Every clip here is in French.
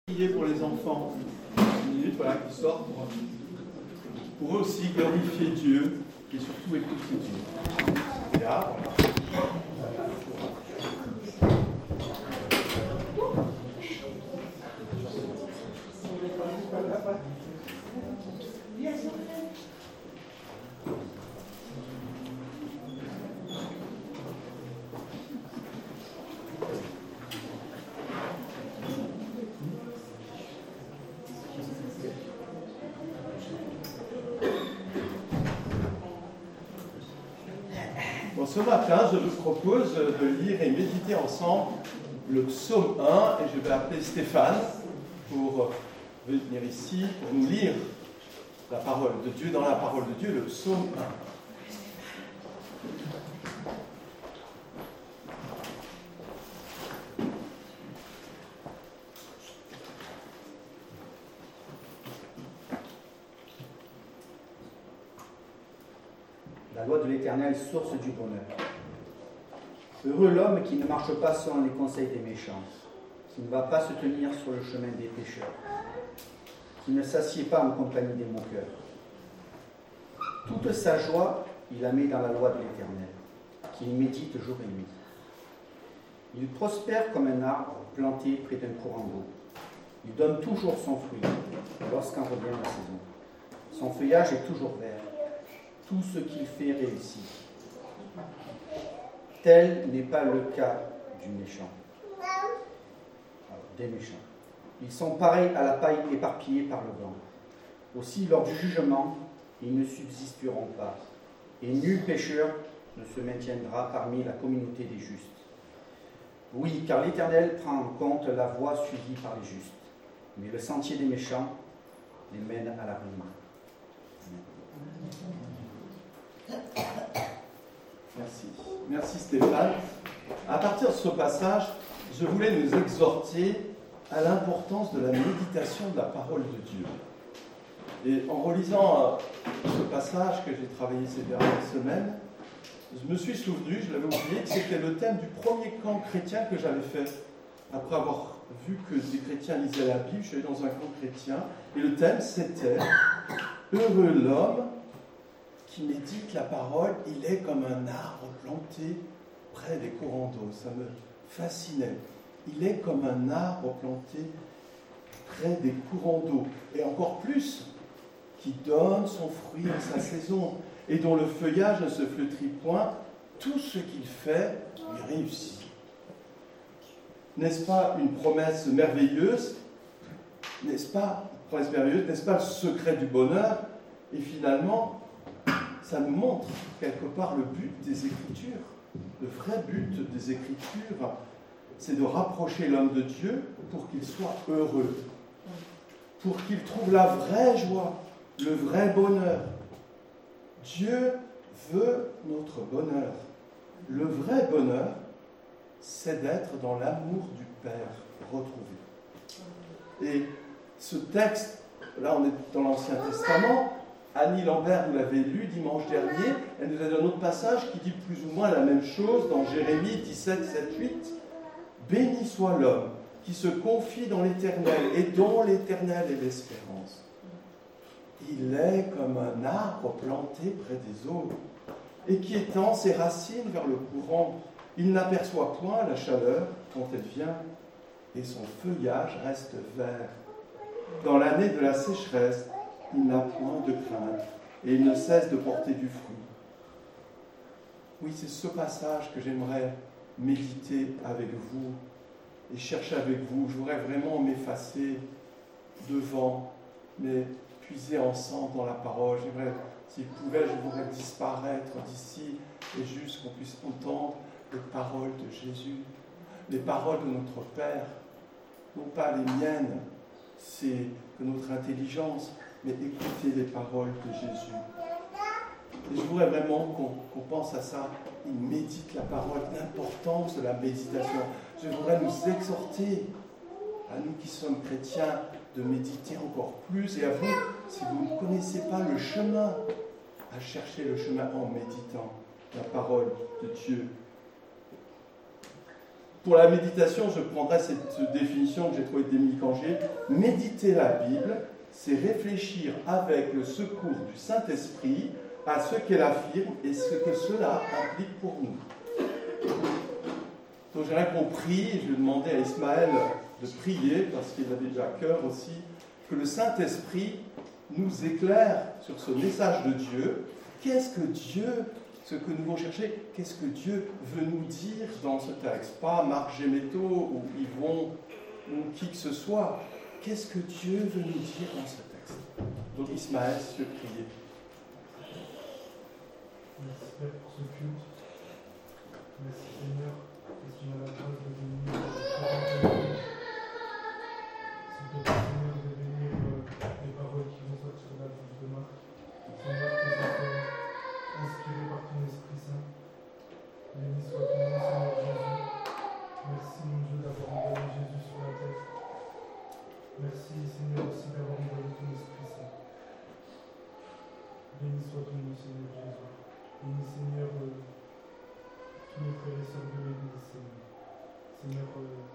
Prier pour les enfants, une minute voilà, qui sortent pour eux aussi glorifier Dieu et surtout écouter Dieu. Et là, voilà. Bon, ce matin, je vous propose de lire et méditer ensemble le psaume 1 et je vais appeler Stéphane pour venir ici pour nous lire la parole de Dieu, dans la parole de Dieu, le psaume 1. La loi de l'Éternel, source du bonheur. Heureux l'homme qui ne marche pas selon les conseils des méchants, qui ne va pas se tenir sur le chemin des pécheurs, qui ne s'assied pas en compagnie des moqueurs. Toute sa joie, il la met dans la loi de l'Éternel, qu'il médite jour et nuit. Il prospère comme un arbre planté près d'un courant d'eau. Il donne toujours son fruit lorsqu'en revient la saison. Son feuillage est toujours vert. Tout ce qu'il fait réussit. Tel n'est pas le cas des méchants. Ils sont pareils à la paille éparpillée par le vent. Aussi, lors du jugement, ils ne subsisteront pas, et nul pécheur ne se maintiendra parmi la communauté des justes. Oui, car l'Éternel prend en compte la voie suivie par les justes, mais le sentier des méchants les mène à la ruine. Merci. Merci Stéphane. À partir de ce passage, je voulais nous exhorter à l'importance de la méditation de la parole de Dieu. Et en relisant ce passage que j'ai travaillé ces dernières semaines, je me suis souvenu, je l'avais oublié, que c'était le thème du premier camp chrétien que j'avais fait. Après avoir vu que des chrétiens lisaient la Bible, je suis allé dans un camp chrétien, et le thème c'était « Heureux l'homme qui médite la parole, il est comme un arbre planté près des courants d'eau. » Ça me fascinait. Il est comme un arbre planté près des courants d'eau. Et encore plus, qui donne son fruit en sa saison, et dont le feuillage ne se flétrit point, tout ce qu'il fait lui réussit. N'est-ce pas une promesse merveilleuse? N'est-ce pas le secret du bonheur? Et finalement, ça nous montre quelque part le but des Écritures. Le vrai but des Écritures, c'est de rapprocher l'homme de Dieu pour qu'il soit heureux, pour qu'il trouve la vraie joie, le vrai bonheur. Dieu veut notre bonheur. Le vrai bonheur, c'est d'être dans l'amour du Père retrouvé. Et ce texte, là on est dans l'Ancien Testament, Annie Lambert, vous l'avez lu dimanche dernier, elle nous a donné un autre passage qui dit plus ou moins la même chose dans Jérémie 17, 7, 8. « Béni soit l'homme qui se confie dans l'Éternel et dont l'Éternel est l'espérance. Il est comme un arbre planté près des eaux et qui étend ses racines vers le courant. Il n'aperçoit point la chaleur quand elle vient et son feuillage reste vert. Dans l'année de la sécheresse, il n'a point de crainte et il ne cesse de porter du fruit. » Oui, c'est ce passage que j'aimerais méditer avec vous et chercher avec vous. Je voudrais vraiment m'effacer devant, mais puiser ensemble dans la parole. J'aimerais, s'il pouvait, je voudrais disparaître d'ici et juste qu'on puisse entendre les paroles de Jésus, les paroles de notre Père, non pas les miennes, c'est de notre intelligence, mais écouter les paroles de Jésus. Et je voudrais vraiment qu'on pense à ça, il médite la parole, l'importance de la méditation. Je voudrais nous exhorter, à nous qui sommes chrétiens, de méditer encore plus, et à vous, si vous ne connaissez pas le chemin, à chercher le chemin en méditant la parole de Dieu. Pour la méditation, je prendrai cette définition que j'ai trouvée d'Émile Cangier. Méditer la Bible, c'est réfléchir avec le secours du Saint-Esprit à ce qu'elle affirme et ce que cela implique pour nous. Donc j'aimerais qu'on prie, je vais demander à Ismaël de prier, parce qu'il a déjà à cœur aussi, que le Saint-Esprit nous éclaire sur ce message de Dieu. Qu'est-ce que Dieu, ce que nous devons chercher, qu'est-ce que Dieu veut nous dire dans ce texte? Pas Marc Gémetto ou Yvon ou qui que ce soit. Qu'est-ce que Dieu veut nous dire dans ce texte? Donc Ismaël, si tu veux prier. Merci Père pour ce culte. Merci Seigneur, que tu m'as la grâce de venir s'il te plaît Seigneur, de bénir les paroles qui vont sortir de la bouche de Marc. Seigneur, que ça soit inspiré par ton Esprit Saint. Béni soit ton nom Seigneur Jésus. Merci mon Dieu d'avoir envoyé Jésus sur la terre. Merci Seigneur aussi d'avoir envoyé ton Esprit Saint. Béni soit ton nom Seigneur Jésus. Béni Seigneur tous les frères et sœurs de l'Église, Seigneur. Seigneur,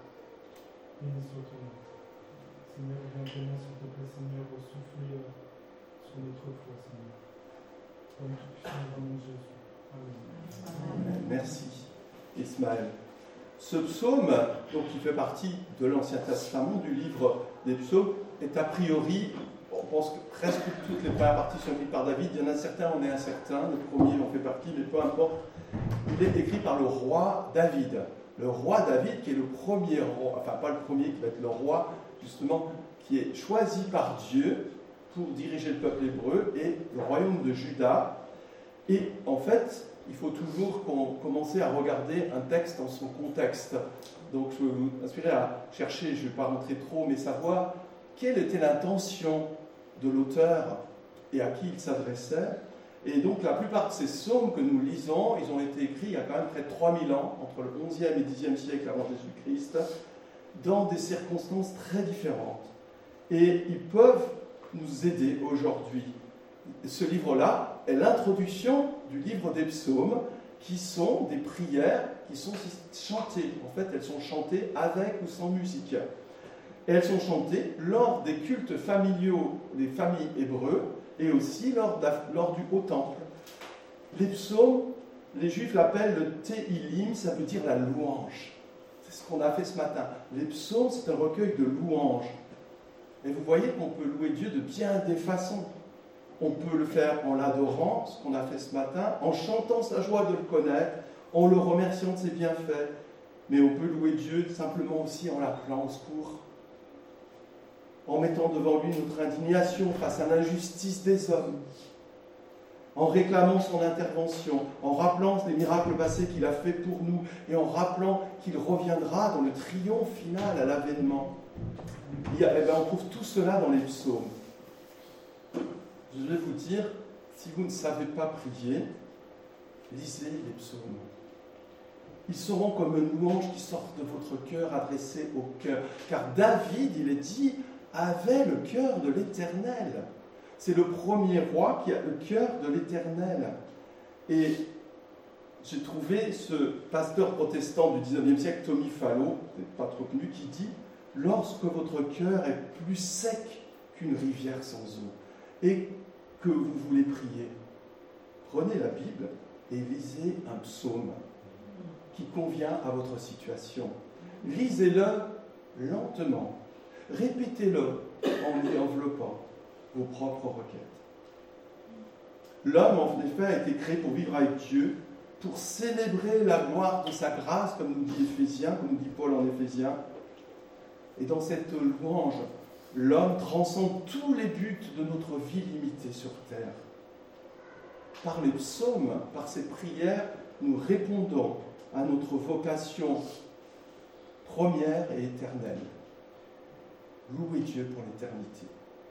béni soit ton nom. Seigneur, viens vraiment, s'il te plaît, Seigneur, souffler sur notre foi, Seigneur. Comme tout puissant dans mon Jésus. Amen. Merci, Ismaël. Ce psaume, donc, qui fait partie de l'Ancien Testament, du livre des psaumes, est a priori, on pense que presque toutes les premières parties sont écrites par David. Il y en a certains, on est incertain. Le premier en fait partie, mais peu importe. Il est écrit par le roi David. Le roi David, qui est le premier roi, enfin pas le premier, qui va être le roi, justement, qui est choisi par Dieu pour diriger le peuple hébreu et le royaume de Juda. Et en fait, il faut toujours commencer à regarder un texte dans son contexte. Donc je vais vous inspirer à chercher, je ne vais pas rentrer trop, mais savoir quelle était l'intention de l'auteur et à qui il s'adressait. Et donc la plupart de ces psaumes que nous lisons, ils ont été écrits il y a quand même près de 3000 ans, entre le 11e et 10e siècle avant Jésus-Christ, dans des circonstances très différentes. Et ils peuvent nous aider aujourd'hui. Ce livre-là est l'introduction du livre des psaumes, qui sont des prières qui sont chantées. En fait, elles sont chantées avec ou sans musique. Et elles sont chantées lors des cultes familiaux des familles hébreux et aussi lors du Haut Temple. Les psaumes, les Juifs l'appellent le Tehillim, ça veut dire la louange. C'est ce qu'on a fait ce matin. Les psaumes, c'est un recueil de louanges. Et vous voyez qu'on peut louer Dieu de bien des façons. On peut le faire en l'adorant, ce qu'on a fait ce matin, en chantant sa joie de le connaître, en le remerciant de ses bienfaits. Mais on peut louer Dieu simplement aussi en l'appelant au secours, en mettant devant lui notre indignation face à l'injustice des hommes, en réclamant son intervention, en rappelant les miracles passés qu'il a fait pour nous et en rappelant qu'il reviendra dans le triomphe final à l'avènement. On trouve tout cela dans les psaumes. Je vais vous dire, si vous ne savez pas prier, lisez les psaumes. Ils seront comme une louange qui sort de votre cœur, adressée au cœur. Car David, il est dit, avait le cœur de l'Éternel. C'est le premier roi qui a le cœur de l'Éternel. Et j'ai trouvé ce pasteur protestant du 19e siècle, Tommy Fallow, pas trop connu, qui dit « Lorsque votre cœur est plus sec qu'une rivière sans eau, et que vous voulez prier, prenez la Bible et lisez un psaume qui convient à votre situation. Lisez-le lentement. Répétez-le en y enveloppant vos propres requêtes. L'homme, en effet, a été créé pour vivre avec Dieu, pour célébrer la gloire de sa grâce, comme nous dit Éphésiens, comme nous dit Paul en Éphésiens. Et dans cette louange, l'homme transcende tous les buts de notre vie limitée sur terre. Par les psaumes, par ces prières, nous répondons à notre vocation première et éternelle. Louer Dieu pour l'éternité.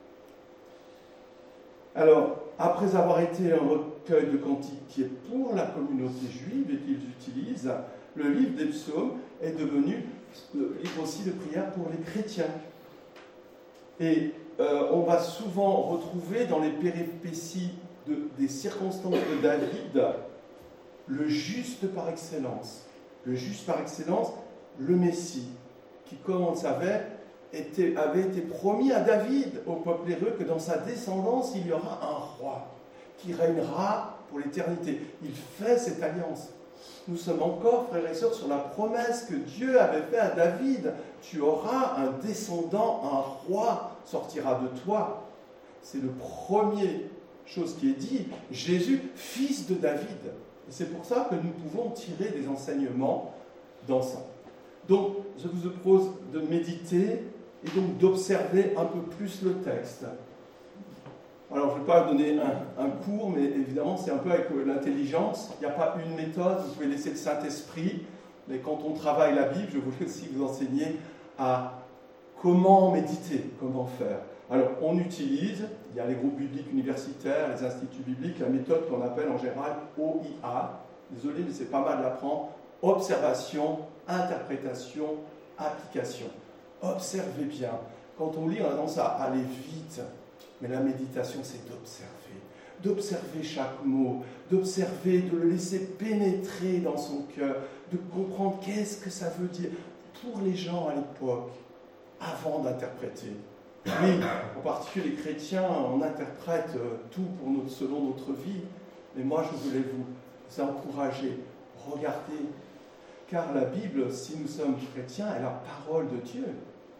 Alors, après avoir été un recueil de cantiques qui est pour la communauté juive et qu'ils utilisent, le livre des psaumes est devenu le livre aussi de prière pour les chrétiens. Et on va souvent retrouver dans les péripéties des circonstances de David le juste par excellence. Le juste par excellence, le Messie, qui, comme on le savait, avait été promis à David, au peuple hébreu, que dans sa descendance, il y aura un roi qui régnera pour l'éternité. Il fait cette alliance. Nous sommes encore, frères et sœurs, sur la promesse que Dieu avait faite à David. Tu auras un descendant, un roi sortira de toi. C'est le premier chose qui est dit. Jésus, fils de David. Et c'est pour ça que nous pouvons tirer des enseignements dans ça. Donc, je vous propose de méditer et donc d'observer un peu plus le texte. Alors, je ne vais pas donner un cours, mais évidemment, c'est un peu avec l'intelligence. Il n'y a pas une méthode, vous pouvez laisser le Saint-Esprit. Mais quand on travaille la Bible, je voulais aussi vous enseigner à comment méditer, comment faire. Alors, on utilise, il y a les groupes bibliques universitaires, les instituts bibliques, la méthode qu'on appelle en général OIA. Désolé, mais c'est pas mal d'apprendre. Observation, interprétation, application. Observez bien. Quand on lit, on a tendance à aller vite. Mais la méditation, c'est d'observer chaque mot, d'observer, de le laisser pénétrer dans son cœur, de comprendre qu'est-ce que ça veut dire pour les gens à l'époque, avant d'interpréter. Oui, en particulier les chrétiens, on interprète tout selon notre vie, mais moi je voulais vous encourager, regardez, car la Bible, si nous sommes chrétiens, est la parole de Dieu.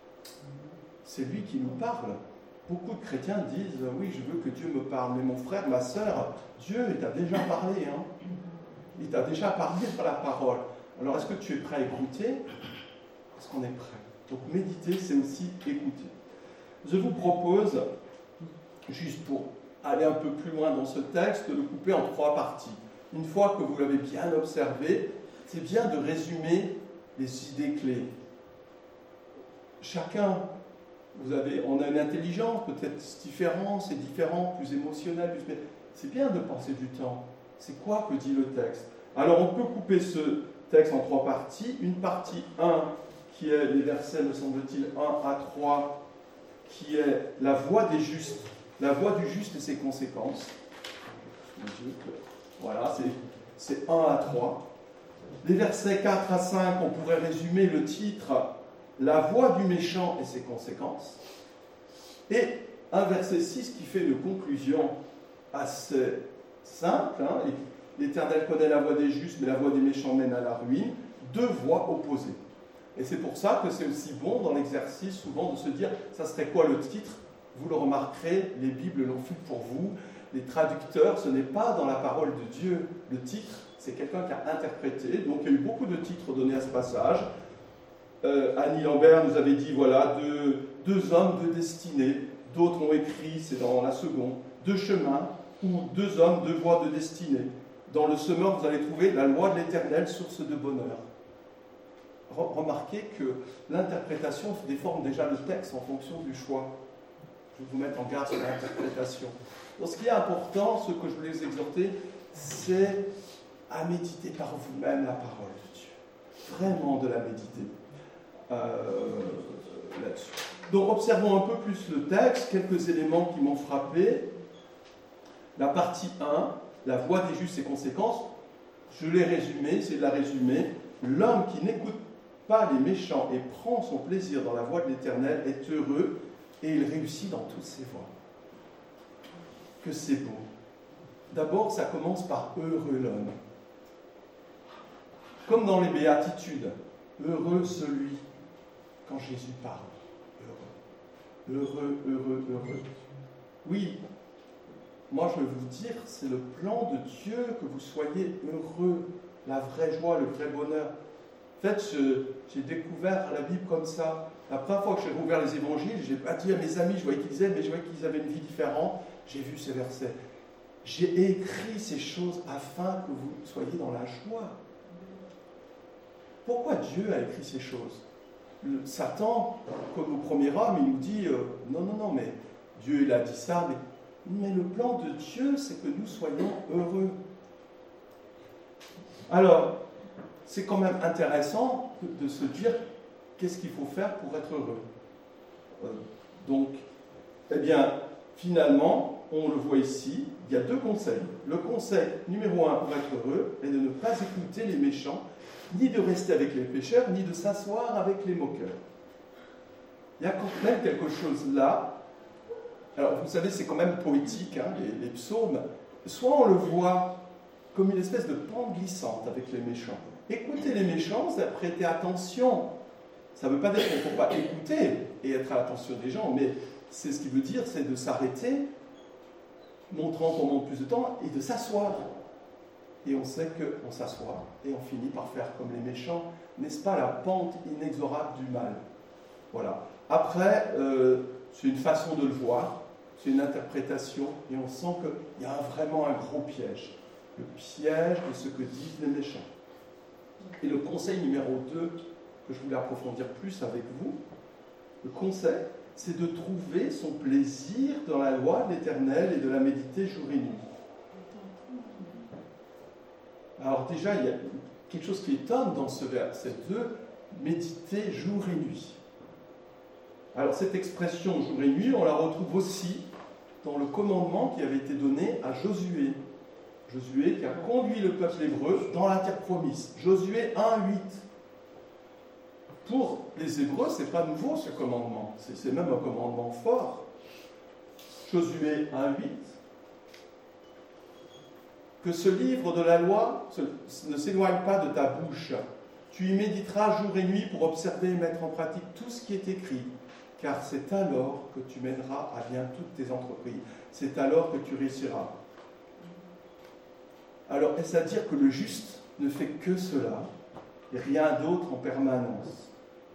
C'est lui qui nous parle. Beaucoup de chrétiens disent « Oui, je veux que Dieu me parle. » Mais mon frère, ma sœur, Dieu, il t'a déjà parlé. Hein. Il t'a déjà parlé par la parole. Alors, est-ce que tu es prêt à écouter ? Est-ce qu'on est prêt ? Donc, méditer, c'est aussi écouter. Je vous propose, juste pour aller un peu plus loin dans ce texte, de le couper en 3 parties. Une fois que vous l'avez bien observé, c'est bien de résumer les idées clés. Chacun... on a une intelligence, peut-être différente, c'est différent, plus émotionnel, mais c'est bien de penser du temps. C'est quoi que dit le texte ? Alors on peut couper ce texte en 3 parties. Une partie 1, qui est les versets, me semble-t-il, 1 à 3, qui est la voie des justes, la voie du juste et ses conséquences. Voilà, c'est 1 à 3. Les versets 4 à 5, on pourrait résumer le titre « La voie du méchant et ses conséquences ». Et un verset 6 qui fait une conclusion assez simple. Hein, l'Éternel connaît la voie des justes, mais la voie des méchants mène à la ruine. 2 voies opposées. Et c'est pour ça que c'est aussi bon dans l'exercice souvent de se dire « ça serait quoi le titre ?» Vous le remarquerez, les Bibles l'ont fait pour vous. Les traducteurs, ce n'est pas dans la parole de Dieu. Le titre, c'est quelqu'un qui a interprété. Donc il y a eu beaucoup de titres donnés à ce passage. Annie Lambert nous avait dit, voilà, 2 hommes, 2 destinées. D'autres ont écrit, c'est dans la seconde, 2 chemins, ou 2 hommes, 2 voies de destinée. Dans le semeur, vous allez trouver la loi de l'Éternel, source de bonheur. Remarquez que l'interprétation déforme déjà le texte en fonction du choix. Je vais vous mettre en garde sur l'interprétation. Donc, ce qui est important, ce que je voulais vous exhorter, c'est à méditer par vous-même la parole de Dieu. Vraiment de la méditer. Là-dessus. Donc observons un peu plus le texte, quelques éléments qui m'ont frappé. La partie 1, la voie des justes et conséquences, je l'ai résumé, c'est de la résumer. L'homme qui n'écoute pas les méchants et prend son plaisir dans la voie de l'Éternel est heureux et il réussit dans toutes ses voies. Que c'est beau. D'abord, ça commence par heureux l'homme. Comme dans les béatitudes, heureux celui quand Jésus parle. Heureux. Heureux, heureux, heureux. Oui, moi je vais vous dire, c'est le plan de Dieu que vous soyez heureux, la vraie joie, le vrai bonheur. En fait, j'ai découvert la Bible comme ça. La première fois que j'ai rouvert les évangiles, je n'ai pas dit à mes amis, je voyais qu'ils disaient, mais je voyais qu'ils avaient une vie différente. J'ai vu ces versets. J'ai écrit ces choses afin que vous soyez dans la joie. Pourquoi Dieu a écrit ces choses ? Satan, comme au premier homme, il nous dit non, mais Dieu il a dit ça, mais le plan de Dieu, c'est que nous soyons heureux. Alors, c'est quand même intéressant de se dire qu'est-ce qu'il faut faire pour être heureux. Donc, eh bien, finalement, on le voit ici, il y a 2 conseils. Le conseil numéro 1 pour être heureux est de ne pas écouter les méchants ni de rester avec les pécheurs, ni de s'asseoir avec les moqueurs. Il y a quand même quelque chose là. Alors, vous savez, c'est quand même poétique, hein, les psaumes. Soit on le voit comme une espèce de pente glissante avec les méchants. Écoutez les méchants, c'est prêter attention. Ça ne veut pas dire qu'il ne faut pas écouter et être à l'attention des gens, mais c'est ce qui veut dire, c'est de s'arrêter, montrant qu'on manque plus de temps, et de s'asseoir. Et on sait qu'on s'assoit et on finit par faire comme les méchants. N'est-ce pas la pente inexorable du mal? Voilà. Après, c'est une façon de le voir, c'est une interprétation, et on sent qu'il y a vraiment un gros piège. Le piège de ce que disent les méchants. Et le conseil numéro 2, que je voulais approfondir plus avec vous, le conseil, c'est de trouver son plaisir dans la loi de l'Éternel et de la méditer jour et nuit. Alors déjà, il y a quelque chose qui étonne dans ce verset 2, méditer jour et nuit. Alors cette expression jour et nuit, on la retrouve aussi dans le commandement qui avait été donné à Josué. Josué qui a conduit le peuple hébreu dans la terre promise. Josué 1,8. Pour les Hébreux, ce n'est pas nouveau ce commandement. C'est même un commandement fort. Josué 1,8. Que ce livre de la loi ne s'éloigne pas de ta bouche. Tu y méditeras jour et nuit pour observer et mettre en pratique tout ce qui est écrit. Car c'est alors que tu mèneras à bien toutes tes entreprises. C'est alors que tu réussiras. Alors, est-ce à dire que le juste ne fait que cela et rien d'autre en permanence?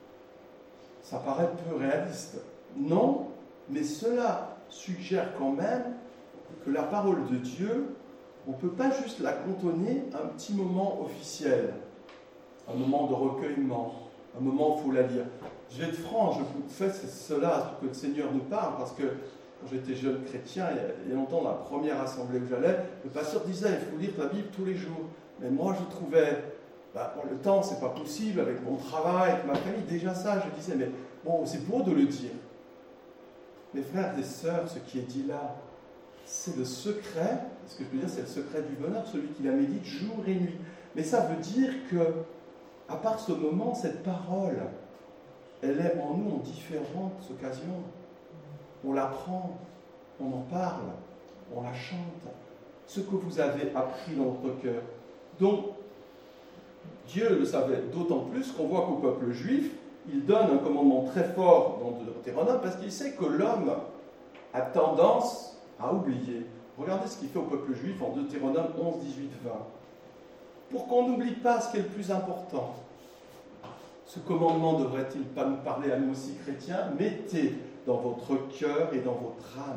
Ça paraît peu réaliste. Non, mais cela suggère quand même que la parole de Dieu, on ne peut pas juste la cantonner à un petit moment officiel, un moment de recueillement, un moment où il faut la lire. Je vais être franc, je vous fais cela que le Seigneur nous parle, parce que quand j'étais jeune chrétien, il y a longtemps, dans la première assemblée où j'allais, le pasteur disait il faut lire la Bible tous les jours. Mais moi, je trouvais, le temps, c'est pas possible, avec mon travail, avec ma famille, déjà ça, je disais, mais bon, c'est beau de le dire. Mes frères et sœurs, ce qui est dit là, c'est le secret, ce que je veux dire, c'est le secret du bonheur, celui qui la médite jour et nuit. Mais ça veut dire que, à part ce moment, cette parole, elle est en nous en différentes occasions. On l'apprend, on en parle, on la chante. Ce que vous avez appris dans votre cœur. Donc, Dieu le savait d'autant plus qu'on voit qu'au peuple juif, il donne un commandement très fort dans Deutéronome parce qu'il sait que l'homme a tendance à oublier. Regardez ce qu'il fait au peuple juif en Deutéronome 11, 18, 20. Pour qu'on n'oublie pas ce qui est le plus important. Ce commandement devrait-il pas nous parler à nous aussi chrétiens? Mettez dans votre cœur et dans votre âme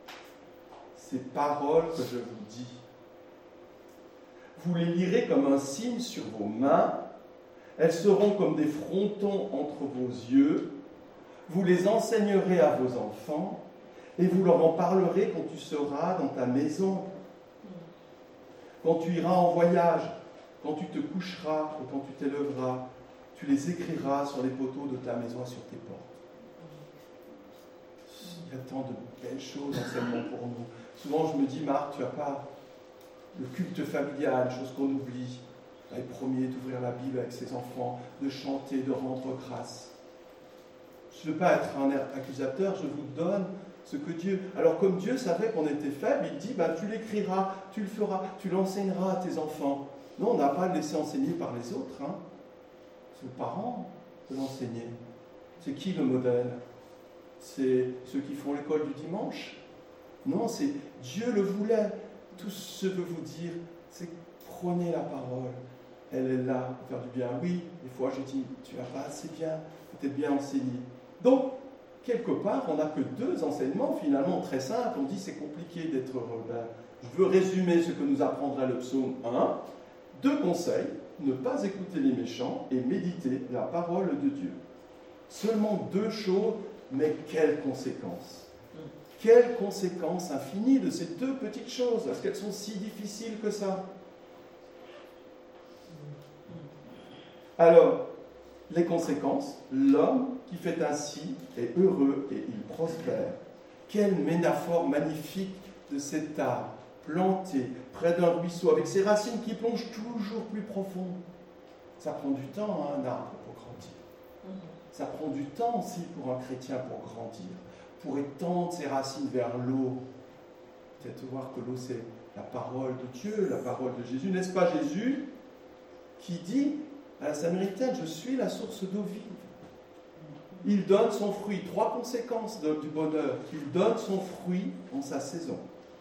ces paroles que je vous dis. Vous les lirez comme un signe sur vos mains. Elles seront comme des frontons entre vos yeux. Vous les enseignerez à vos enfants et vous leur en parlerez quand tu seras dans ta maison, quand tu iras en voyage, quand tu te coucheras et quand tu t'élèveras. Tu les écriras sur les poteaux de ta maison et sur tes portes. Il y a tant de belles choses enseignement pour nous. Souvent je me dis, Marc, tu n'as pas le culte familial, chose qu'on oublie. Les premiers d'ouvrir la Bible avec ses enfants, de chanter, de rendre grâce. Je ne veux pas être un accusateur, je vous donne ce que Dieu... Alors comme Dieu savait qu'on était faible, il dit, tu l'écriras, tu le feras, tu l'enseigneras à tes enfants. Non, on n'a pas à le laisser enseigner par les autres. C'est aux parents de l'enseigner. C'est qui le modèle? C'est ceux qui font l'école du dimanche? Non, c'est Dieu le voulait. Tout ce que je veux vous dire, c'est prenez la parole. Elle est là pour faire du bien. Oui, des fois je dis, tu n'as pas assez bien, tu es bien enseigné. Donc, quelque part, on n'a que deux enseignements finalement très simples. On dit c'est compliqué d'être heureux. Je veux résumer ce que nous apprendra le psaume 1. 2 conseils. Ne pas écouter les méchants et méditer la parole de Dieu. Seulement 2 choses, mais quelles conséquences? Quelles conséquences infinies de ces 2 petites choses? Est-ce qu'elles sont si difficiles que ça? Alors, les conséquences, l'homme qui fait ainsi est heureux et il prospère. Quelle métaphore magnifique de cet arbre planté près d'un ruisseau avec ses racines qui plongent toujours plus profond. Ça prend du temps, un arbre, pour grandir. Ça prend du temps aussi pour un chrétien pour grandir, pour étendre ses racines vers l'eau. Peut-être voir que l'eau, c'est la parole de Dieu, la parole de Jésus. N'est-ce pas Jésus qui dit à la Samaritaine, je suis la source d'eau vive. Il donne son fruit. 3 conséquences du bonheur. Il donne son fruit en sa saison.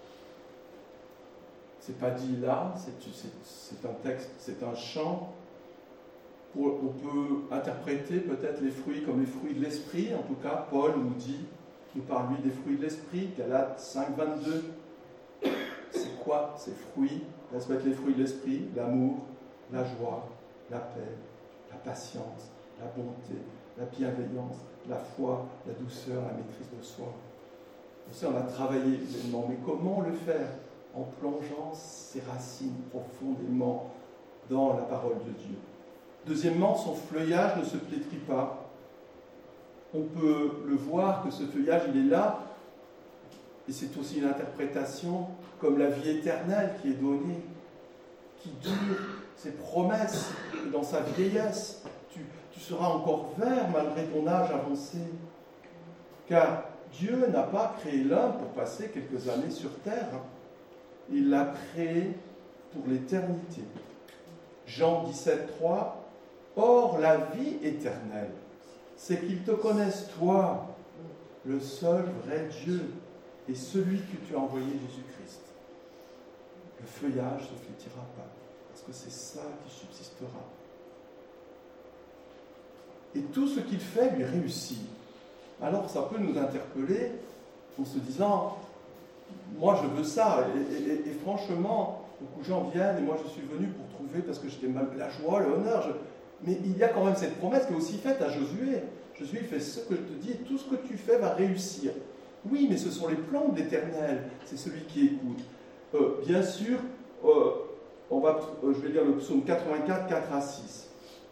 C'est pas dit là, c'est un texte, c'est un chant. On peut interpréter peut-être les fruits comme les fruits de l'esprit. En tout cas, Paul nous parle lui des fruits de l'esprit. Galates 5, 22. C'est quoi ces fruits? Ça peut être les fruits de l'esprit, l'amour, la joie, la paix, la patience, la bonté, la bienveillance, la foi, la douceur, la maîtrise de soi. Aussi, on a travaillé évidemment, mais comment le faire? En plongeant ses racines profondément dans la parole de Dieu. Deuxièmement, son feuillage ne se flétrit pas. On peut le voir que ce feuillage, il est là, et c'est aussi une interprétation comme la vie éternelle qui est donnée, qui dure, ses promesses, et dans sa vieillesse, tu seras encore vert malgré ton âge avancé. Car Dieu n'a pas créé l'homme pour passer quelques années sur terre. Il l'a créé pour l'éternité. Jean 17, 3. Or, la vie éternelle, c'est qu'ils te connaissent, toi, le seul vrai Dieu, et celui que tu as envoyé, Jésus-Christ. Le feuillage ne se flétira pas, parce que c'est ça qui subsistera. Et tout ce qu'il fait lui réussit. Alors, ça peut nous interpeller en se disant, moi je veux ça, et franchement, beaucoup de gens viennent, et moi je suis venu pour trouver, parce que j'étais mal la joie, l'honneur, mais il y a quand même cette promesse qui est aussi faite à Josué. Josué fait ce que je te dis, et tout ce que tu fais va réussir. Oui, mais ce sont les plans de l'Éternel, c'est celui qui écoute. Bien sûr, je vais lire le psaume 84, 4 à 6.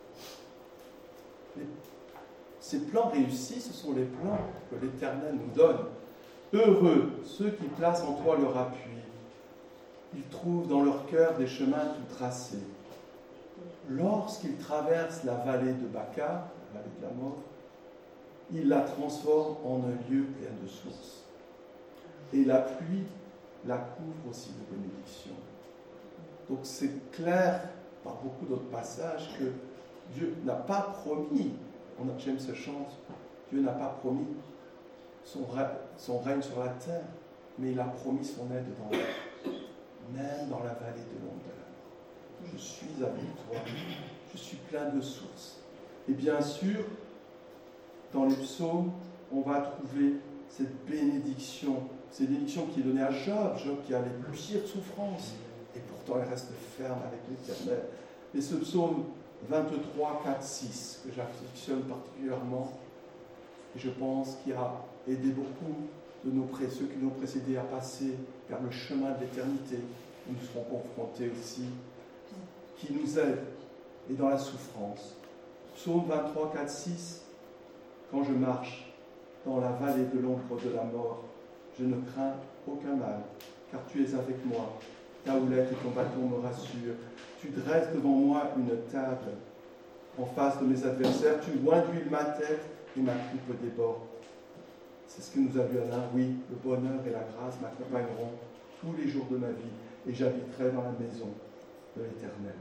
Ces plans réussis, ce sont les plans que l'Éternel nous donne. Heureux ceux qui placent en toi leur appui. Ils trouvent dans leur cœur des chemins tout tracés. Lorsqu'ils traversent la vallée de Baca, la vallée de la mort, ils la transforment en un lieu plein de sources. Et la pluie la couvre aussi de bénédictions. Donc c'est clair par beaucoup d'autres passages que Dieu n'a pas promis, j'aime ce chant, Dieu n'a pas promis son règne sur la terre, mais il a promis son aide dans l'air, même dans la vallée de l'ombre de la mort. Je suis avec toi, je suis plein de sources. Et bien sûr, dans les psaumes, on va trouver cette bénédiction qui est donnée à Job qui a les plus pires souffrances, et pourtant il reste ferme avec l'Éternel. Et ce psaume 23, 4, 6, que j'affectionne particulièrement, et je pense qu'il a aidé beaucoup de ceux qui nous ont précédés à passer vers le chemin de l'éternité, où nous serons confrontés aussi, qui nous aide, et dans la souffrance. Psaume 23, 4, 6, quand je marche dans la vallée de l'ombre de la mort, je ne crains aucun mal, car tu es avec moi. Ta houlette et ton bâton me rassurent. Tu dresses devant moi une table en face de mes adversaires. Tu oins d'huile ma tête et ma coupe déborde. C'est ce que nous a vu Alain. Oui, le bonheur et la grâce m'accompagneront tous les jours de ma vie et j'habiterai dans la maison de l'Éternel.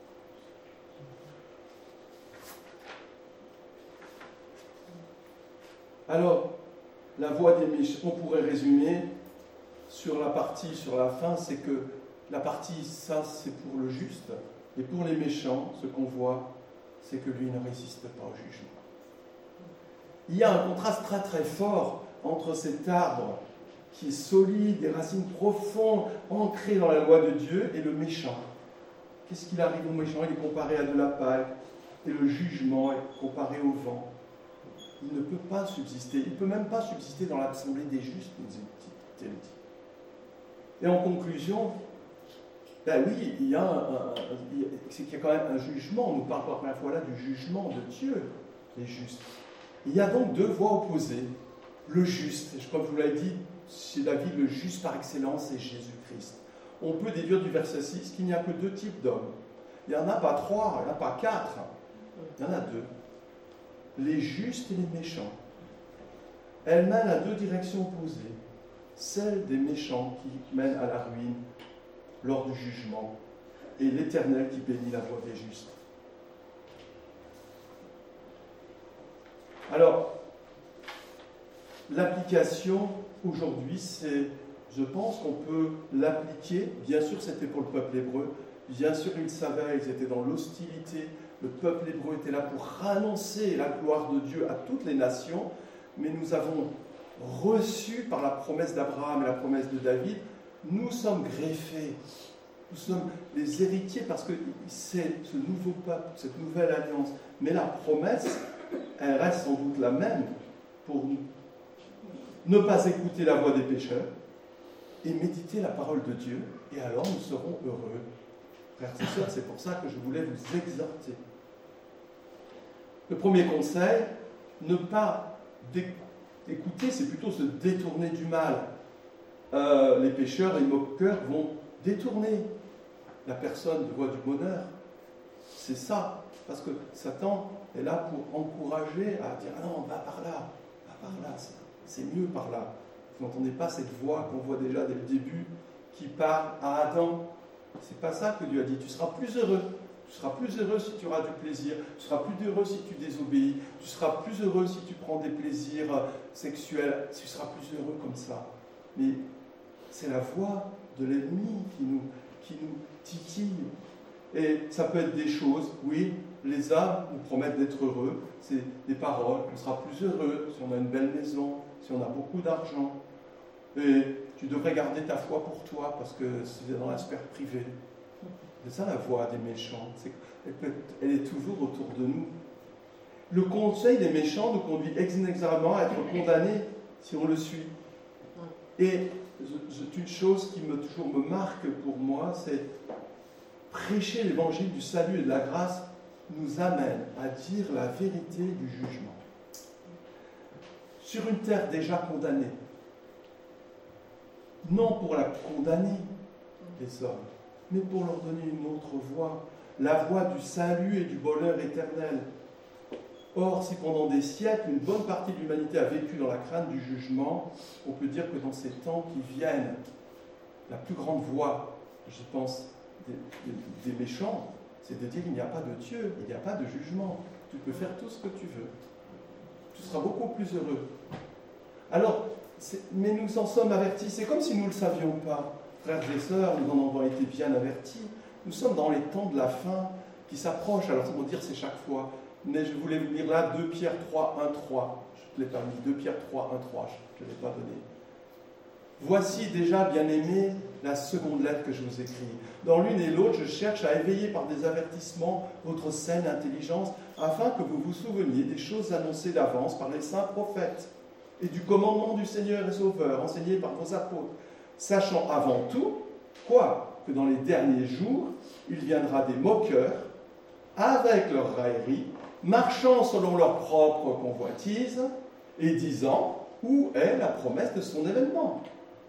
Alors, la voie des méchants, on pourrait résumer sur la fin, c'est que la partie, ça c'est pour le juste, et pour les méchants, ce qu'on voit, c'est que lui ne résiste pas au jugement. Il y a un contraste très très fort entre cet arbre qui est solide, des racines profondes, ancrées dans la loi de Dieu, et le méchant. Qu'est-ce qu'il arrive au méchant? Il est comparé à de la paille, et le jugement est comparé au vent. Il ne peut pas subsister, il ne peut même pas subsister dans l'assemblée des justes, nous est-il dit. Et en conclusion, ben oui, il y a quand même un jugement, on nous parle pour la première fois là du jugement de Dieu, les justes. Il y a donc deux voies opposées. Le juste, et comme je vous l'ai dit, chez David, le juste par excellence, c'est Jésus-Christ. On peut déduire du verset 6 qu'il n'y a que deux types d'hommes. Il n'y en a pas 3, il n'y en a pas 4, il y en a 2. Les justes et les méchants. Elles mènent à 2 directions opposées. Celle des méchants qui mène à la ruine lors du jugement, et l'Éternel qui bénit la voie des justes. Alors, l'application aujourd'hui, c'est, je pense qu'on peut l'appliquer, bien sûr c'était pour le peuple hébreu, bien sûr ils savaient, ils étaient dans l'hostilité, le peuple hébreu était là pour annoncer la gloire de Dieu à toutes les nations, mais nous avons reçu par la promesse d'Abraham et la promesse de David, nous sommes greffés, nous sommes les héritiers parce que c'est ce nouveau peuple, cette nouvelle alliance. Mais la promesse, elle reste sans doute la même pour nous. Ne pas écouter la voix des pécheurs et méditer la parole de Dieu, et alors nous serons heureux. Frères et sœurs, c'est pour ça que je voulais vous exhorter. Le premier conseil, ne pas écouter, c'est plutôt se détourner du mal. Les pécheurs, les moqueurs vont détourner la personne de voie du bonheur. C'est ça, parce que Satan est là pour encourager à dire « Ah non, va par là, c'est mieux par là ». Vous n'entendez pas cette voix qu'on voit déjà dès le début qui parle à Adam. C'est pas ça que Dieu a dit. Tu seras plus heureux. Tu seras plus heureux si tu auras du plaisir. Tu seras plus heureux si tu désobéis. Tu seras plus heureux si tu prends des plaisirs sexuels. Tu seras plus heureux comme ça. Mais c'est la voix de l'ennemi qui nous titille. Et ça peut être des choses, oui, les âmes nous promettent d'être heureux. C'est des paroles. On sera plus heureux si on a une belle maison, si on a beaucoup d'argent. Et tu devrais garder ta foi pour toi parce que c'est dans la sphère privée. C'est ça la voix des méchants. Elle est toujours autour de nous. Le conseil des méchants nous conduit inexorablement à être condamnés si on le suit. Et c'est une chose qui toujours me marque pour moi, c'est prêcher l'évangile du salut et de la grâce nous amène à dire la vérité du jugement. Sur une terre déjà condamnée, non pour la condamner, les hommes, mais pour leur donner une autre voie, la voie du salut et du bonheur éternel. Or, si pendant des siècles, une bonne partie de l'humanité a vécu dans la crainte du jugement, on peut dire que dans ces temps qui viennent, la plus grande voie, je pense, des méchants, c'est de dire il n'y a pas de Dieu, il n'y a pas de jugement. Tu peux faire tout ce que tu veux. Tu seras beaucoup plus heureux. Alors, mais nous en sommes avertis. C'est comme si nous ne le savions pas. Frères et sœurs, nous en avons été bien avertis. Nous sommes dans les temps de la fin qui s'approchent. Alors, ça veut dire c'est chaque fois. Mais je voulais vous lire là 2 Pierre 3, 1, 3. Je ne l'ai pas mis. 2 Pierre 3, 1, 3. Je ne l'ai pas donné. Voici déjà, bien-aimés, la seconde lettre que je vous écris. Dans l'une et l'autre, je cherche à éveiller par des avertissements votre saine intelligence, afin que vous vous souveniez des choses annoncées d'avance par les saints prophètes, et du commandement du Seigneur et Sauveur, enseigné par vos apôtres, sachant avant tout, quoi ? Que dans les derniers jours, il viendra des moqueurs, avec leur raillerie, marchant selon leur propre convoitise, et disant, où est la promesse de son événement ?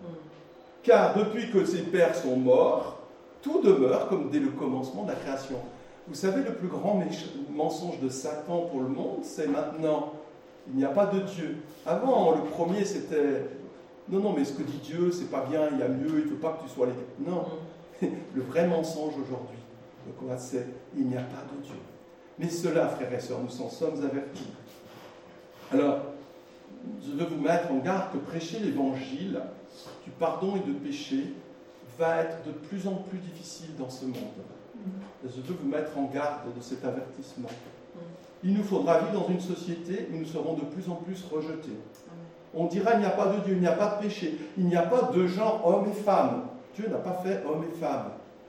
Car depuis que ses pères sont morts, tout demeure comme dès le commencement de la création. Vous savez, le plus grand mensonge de Satan pour le monde, c'est maintenant, il n'y a pas de Dieu. Avant, le premier, c'était, non, mais ce que dit Dieu, c'est pas bien, il y a mieux, il ne faut pas que tu sois les... Non, le vrai mensonge aujourd'hui, c'est, il n'y a pas de Dieu. Mais cela, frères et sœurs, nous en sommes avertis. Alors, je veux vous mettre en garde que prêcher l'évangile du pardon et de péché va être de plus en plus difficile dans ce monde. Et je veux vous mettre en garde de cet avertissement. Il nous faudra vivre dans une société où nous serons de plus en plus rejetés. On dira il n'y a pas de Dieu, il n'y a pas de péché, il n'y a pas de genre homme et femme. Dieu n'a pas fait homme et femme.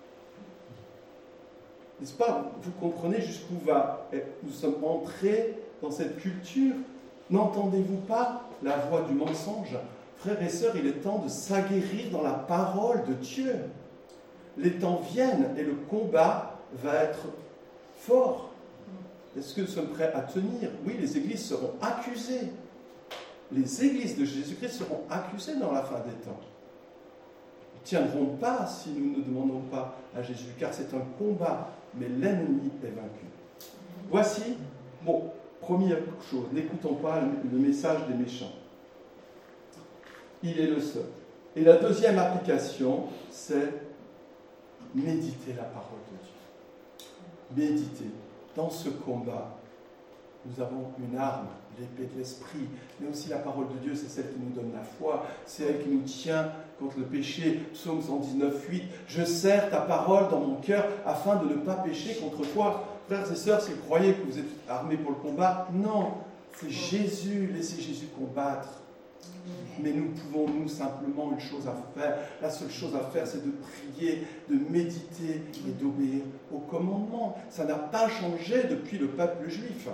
N'est-ce pas? Vous comprenez jusqu'où nous sommes entrés dans cette culture. N'entendez-vous pas la voix du mensonge? Frères et sœurs, il est temps de s'aguerrir dans la parole de Dieu. Les temps viennent et le combat va être fort. Est-ce que nous sommes prêts à tenir? Oui, les églises seront accusées. Les églises de Jésus-Christ seront accusées dans la fin des temps. Ils ne tiendront pas si nous ne demandons pas à Jésus, car c'est un combat mais l'ennemi est vaincu. Voici, première chose, n'écoutons pas le message des méchants. Il est le seul. Et la deuxième application, c'est méditer la parole de Dieu. Méditer. Dans ce combat, nous avons une arme, l'épée de l'esprit, mais aussi la parole de Dieu, c'est celle qui nous donne la foi, c'est elle qui nous tient contre le péché. Psaume 119:8, je serre ta parole dans mon cœur afin de ne pas pécher contre toi. Frères et sœurs, si vous croyez que vous êtes armés pour le combat, non, c'est Jésus, laissez Jésus combattre. Mais nous pouvons, nous, simplement, une chose à faire. La seule chose à faire, c'est de prier, de méditer et d'obéir aux commandements. Ça n'a pas changé depuis le peuple juif.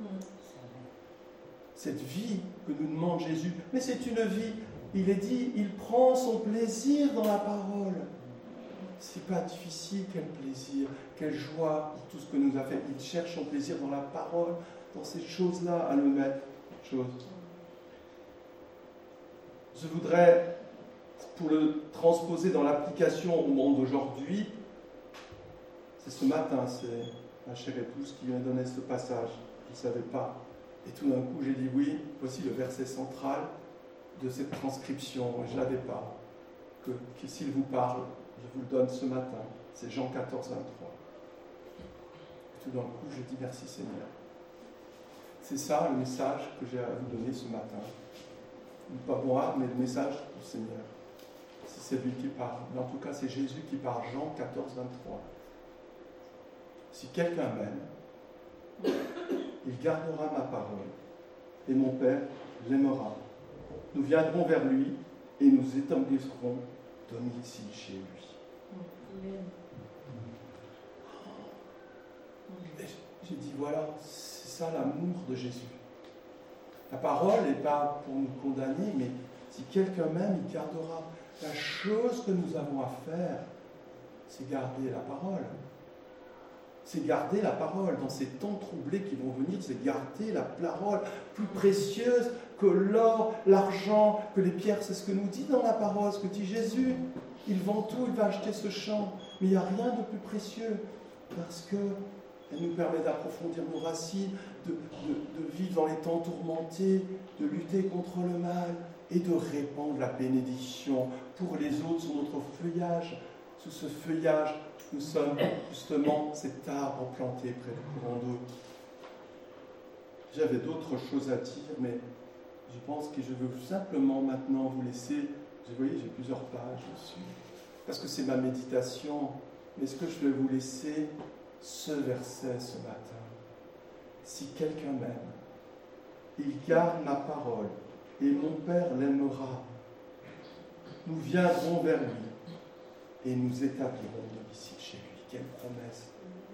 Cette vie que nous demande Jésus, mais c'est une vie, il est dit, il prend son plaisir dans la parole. C'est pas difficile, quel plaisir, quelle joie pour tout ce que nous a fait. Il cherche son plaisir dans la parole, dans ces choses-là, à le mettre. Je voudrais, pour le transposer dans l'application au monde d'aujourd'hui, c'est ce matin, c'est ma chère épouse qui m'a donné ce passage. Je ne savais pas. Et tout d'un coup, j'ai dit oui, voici le verset central de cette transcription. Je ne l'avais pas. Que s'il vous parle, je vous le donne ce matin. C'est Jean 14, 23. Et tout d'un coup, je dis merci Seigneur. C'est ça le message que j'ai à vous donner ce matin. Pas moi, mais le message du Seigneur. C'est lui qui parle. Mais en tout cas, c'est Jésus qui parle. Jean 14, 23. Si quelqu'un m'aime, il gardera ma parole, et mon Père l'aimera. Nous viendrons vers lui, et nous établirons domicile chez lui. Et j'ai dit, voilà, c'est ça l'amour de Jésus. La parole n'est pas pour nous condamner, mais si quelqu'un m'aime, il gardera. La chose que nous avons à faire, c'est garder la parole. C'est garder la parole. Dans ces temps troublés qui vont venir, c'est garder la parole plus précieuse que l'or, l'argent, que les pierres. C'est ce que nous dit dans la parole, ce que dit Jésus. Il vend tout, il va acheter ce champ. Mais il n'y a rien de plus précieux parce qu'elle nous permet d'approfondir nos racines, de vivre dans les temps tourmentés, de lutter contre le mal et de répandre la bénédiction pour les autres sur notre feuillage. Sous ce feuillage, nous sommes justement cet arbre planté près du courant d'eau. J'avais d'autres choses à dire, mais je pense que je veux simplement maintenant vous laisser. Vous voyez, j'ai plusieurs pages dessus, parce que c'est ma méditation. Mais est-ce que je vais vous laisser ce verset ce matin? Si quelqu'un m'aime, il garde ma parole, et mon Père l'aimera. Nous viendrons vers lui, et nous établirons domicile chez lui. Quelle promesse!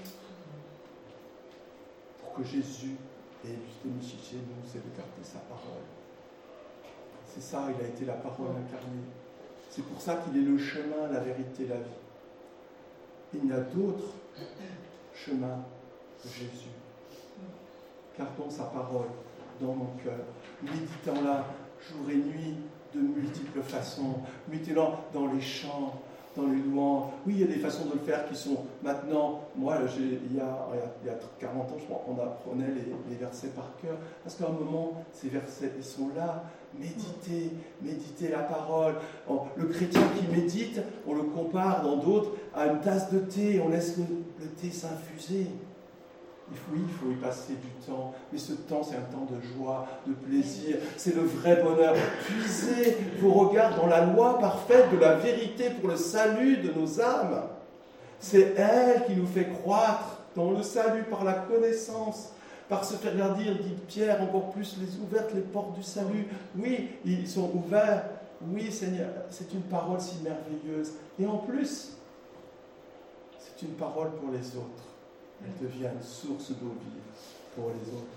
Pour que Jésus ait domicile chez nous, c'est de garder sa parole. C'est ça, il a été la parole incarnée. C'est pour ça qu'il est le chemin, la vérité, la vie. Il n'y a d'autre chemin que Jésus. Gardons sa parole dans nos cœurs, méditons-la jour et nuit de multiples façons, méditons-la dans les chants, dans les louanges. Oui, il y a des façons de le faire qui sont maintenant, moi, il y a 40 ans, je crois, on apprenait les versets par cœur, parce qu'à un moment, ces versets, ils sont là. Méditez la parole. Le chrétien qui médite, on le compare dans d'autres à une tasse de thé, on laisse le thé s'infuser. Il faut y passer du temps, mais ce temps, c'est un temps de joie, de plaisir, c'est le vrai bonheur. Puisez vos regards dans la loi parfaite de la vérité pour le salut de nos âmes. C'est elle qui nous fait croître dans le salut par la connaissance, par se faire dire, dit Pierre, encore plus ouvertes les portes du salut. Oui, ils sont ouverts. Oui, Seigneur, c'est une parole si merveilleuse. Et en plus, c'est une parole pour les autres. Elle devient une source d'eau vive pour les autres.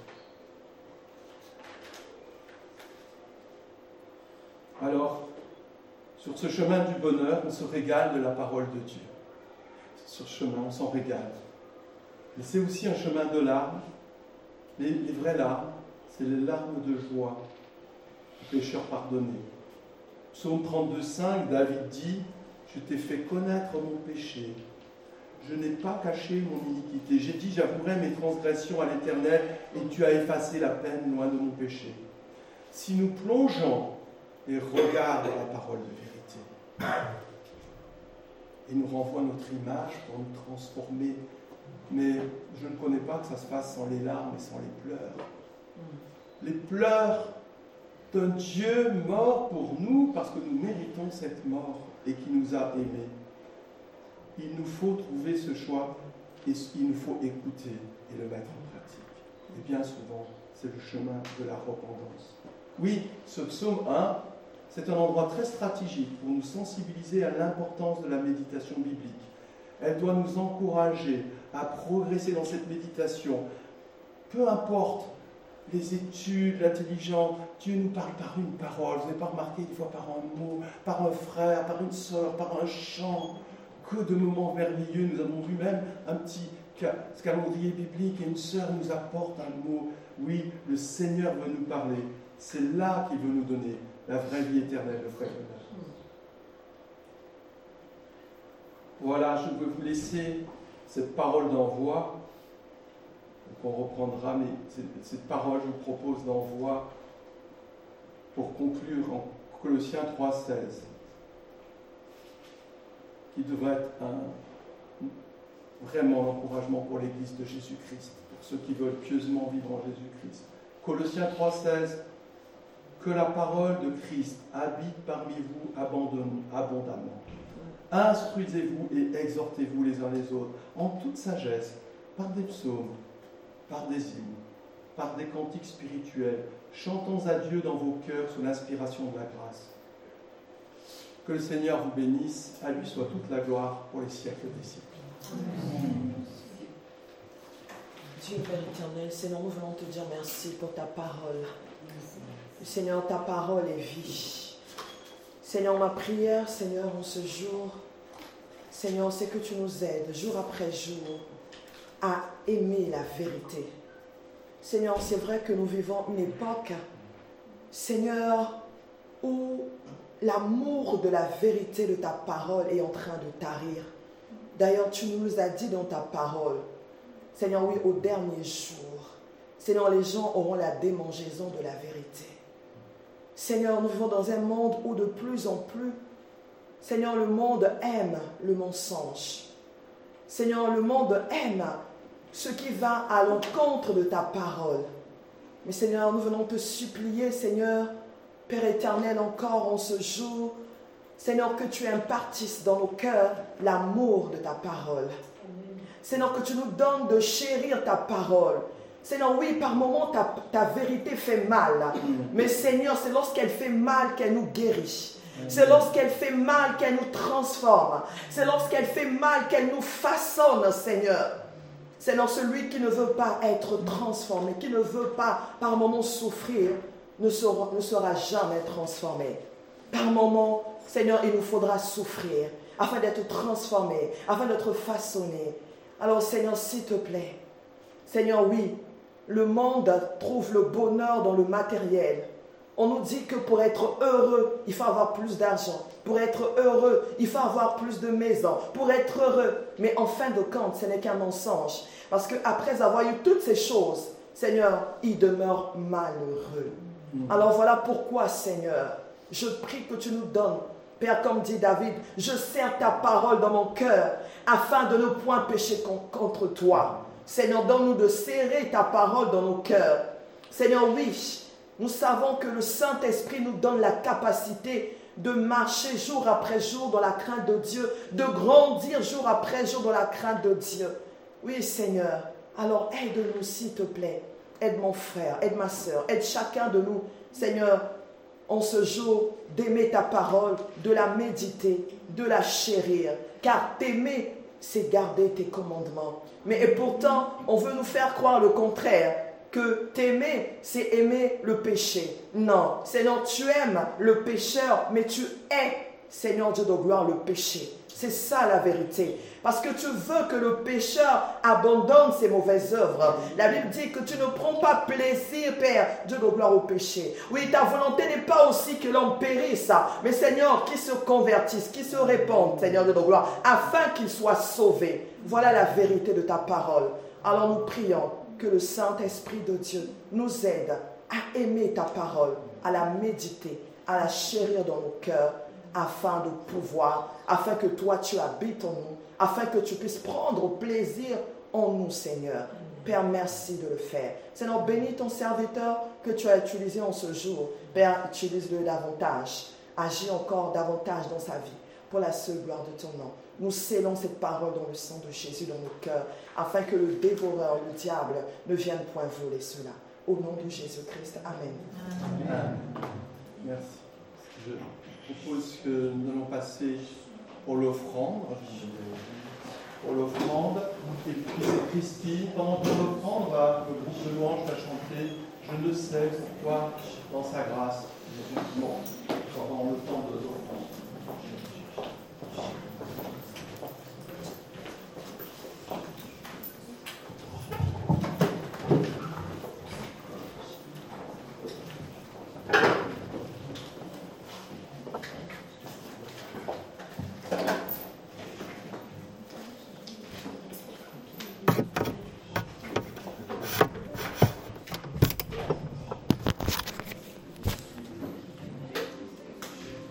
Alors, sur ce chemin du bonheur, on se régale de la parole de Dieu. Sur ce chemin, on s'en régale. Mais c'est aussi un chemin de larmes. Les vraies larmes, c'est les larmes de joie du pécheur pardonné. Psaume 32,5, David dit « Je t'ai fait connaître mon péché. je n'ai pas caché mon iniquité. J'ai dit, j'avouerai mes transgressions à l'Éternel, et tu as effacé la peine loin de mon péché. Si nous plongeons et regardons la parole de vérité, il nous renvoie notre image pour nous transformer. Mais je ne connais pas que ça se fasse sans les larmes et sans les pleurs. Les pleurs d'un Dieu mort pour nous parce que nous méritons cette mort et qui nous a aimés. Il nous faut trouver ce choix et il nous faut écouter et le mettre en pratique. Et bien souvent, c'est le chemin de la repentance. Oui, ce psaume 1, c'est un endroit très stratégique pour nous sensibiliser à l'importance de la méditation biblique. Elle doit nous encourager à progresser dans cette méditation. Peu importe les études, l'intelligence, Dieu nous parle par une parole. Vous n'avez pas remarqué, des fois par un mot, par un frère, par une sœur, par un chant. Que de moments merveilleux. Nous avons vu même un petit calendrier biblique et une sœur nous apporte un mot. Oui, le Seigneur veut nous parler. C'est là qu'il veut nous donner la vraie vie éternelle, le frère. Voilà, je veux vous laisser cette parole d'envoi. On reprendra, mais cette parole, je vous propose d'envoi pour conclure en Colossiens 3,16, qui devrait être vraiment un encouragement pour l'Église de Jésus-Christ, pour ceux qui veulent pieusement vivre en Jésus-Christ. Colossiens 3,16, que la parole de Christ habite parmi vous abondamment. Instruisez-vous et exhortez-vous les uns les autres en toute sagesse, par des psaumes, par des hymnes, par des cantiques spirituels, chantons à Dieu dans vos cœurs sous l'inspiration de la grâce. Que le Seigneur vous bénisse, à lui soit toute la gloire pour les siècles des siècles. Amen. Dieu Père éternel, Seigneur, nous voulons te dire merci pour ta parole. Seigneur, ta parole est vie. Seigneur, ma prière, Seigneur, en ce jour, Seigneur, c'est que tu nous aides jour après jour à aimer la vérité. Seigneur, c'est vrai que nous vivons une époque, Seigneur, où l'amour de la vérité de ta parole est en train de tarir. D'ailleurs, tu nous as dit dans ta parole, Seigneur, oui, au dernier jour, Seigneur, les gens auront la démangeaison de la vérité. Seigneur, nous vivons dans un monde où de plus en plus, Seigneur, le monde aime le mensonge. Seigneur, le monde aime ce qui va à l'encontre de ta parole. Mais Seigneur, nous venons te supplier, Seigneur, Père éternel, encore en ce jour, Seigneur, que tu impartisses dans nos cœurs l'amour de ta parole. Seigneur, que tu nous donnes de chérir ta parole. Seigneur, oui, par moments, ta vérité fait mal. Mais Seigneur, c'est lorsqu'elle fait mal qu'elle nous guérit. C'est lorsqu'elle fait mal qu'elle nous transforme. C'est lorsqu'elle fait mal qu'elle nous façonne, Seigneur. Seigneur, celui qui ne veut pas être transformé, qui ne veut pas par moments souffrir, ne sera jamais transformé. Par moments, Seigneur, il nous faudra souffrir afin d'être transformé, afin d'être façonné. Alors, Seigneur, s'il te plaît, Seigneur, oui, le monde trouve le bonheur dans le matériel. On nous dit que pour être heureux, il faut avoir plus d'argent. Pour être heureux, il faut avoir plus de maisons. Pour être heureux, mais en fin de compte, ce n'est qu'un mensonge. Parce qu'après avoir eu toutes ces choses, Seigneur, il demeure malheureux. Alors voilà pourquoi, Seigneur, je prie que tu nous donnes, Père, comme dit David, je serre ta parole dans mon cœur afin de ne point pécher contre toi. Seigneur, donne-nous de serrer ta parole dans nos cœurs. Seigneur, oui, nous savons que le Saint-Esprit nous donne la capacité de marcher jour après jour dans la crainte de Dieu, de grandir jour après jour dans la crainte de Dieu. Oui, Seigneur, alors aide-nous s'il te plaît. Aide mon frère, aide ma soeur, aide chacun de nous, Seigneur, en ce jour, d'aimer ta parole, de la méditer, de la chérir. Car t'aimer, c'est garder tes commandements. Mais et pourtant, on veut nous faire croire le contraire, que t'aimer, c'est aimer le péché. Non, Seigneur, tu aimes le pécheur, mais tu hais Seigneur Dieu de gloire, le péché. C'est ça la vérité. Parce que tu veux que le pécheur abandonne ses mauvaises œuvres. La Bible dit que tu ne prends pas plaisir, Père, Dieu de gloire, au péché. Oui, ta volonté n'est pas aussi que l'homme périsse, mais Seigneur, qu'il se convertisse, qu'il se répande, Seigneur Dieu de gloire, afin qu'il soit sauvé. Voilà la vérité de ta parole. Alors nous prions que le Saint-Esprit de Dieu nous aide à aimer ta parole, à la méditer, à la chérir dans nos cœurs, afin que toi tu habites en nous, afin que tu puisses prendre plaisir en nous, Seigneur. Père, merci de le faire. Seigneur, bénis ton serviteur que tu as utilisé en ce jour. Père, utilise-le davantage. Agis encore davantage dans sa vie, pour la seule gloire de ton nom. Nous scellons cette parole dans le sang de Jésus dans nos cœurs, afin que le dévoreur, le diable, ne vienne point voler cela. Au nom de Jésus-Christ. Amen. Amen. Merci. Je propose que nous allons passer pour l'offrande. Et puis c'est Christine. Pendant que l'offrande, le groupe de louange va chanter « Je ne sais pourquoi, dans sa grâce ». Pendant le temps de